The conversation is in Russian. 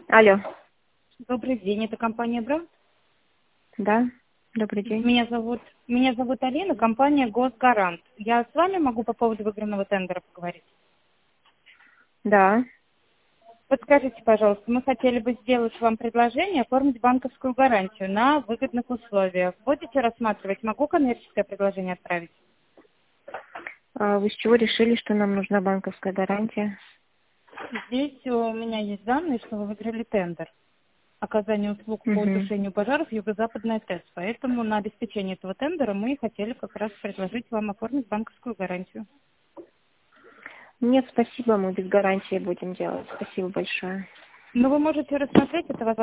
Алло. Добрый день, это компания Бра. Да, добрый день. Меня зовут Алина, компания Госгарант. Я с вами могу по поводу выигранного тендера поговорить? Да. Подскажите, пожалуйста, мы хотели бы сделать вам предложение оформить банковскую гарантию на выгодных условиях. Будете рассматривать? Могу коммерческое предложение отправить? А вы с чего решили, что нам нужна банковская гарантия? Здесь у меня есть данные, что вы выиграли тендер. Оказание услуг по Угу. тушению пожаров Юго-Западная ТЭС. Поэтому на обеспечение этого тендера мы хотели как раз предложить вам оформить банковскую гарантию. Нет, спасибо, мы без гарантии будем делать. Спасибо большое. Но вы можете рассмотреть это,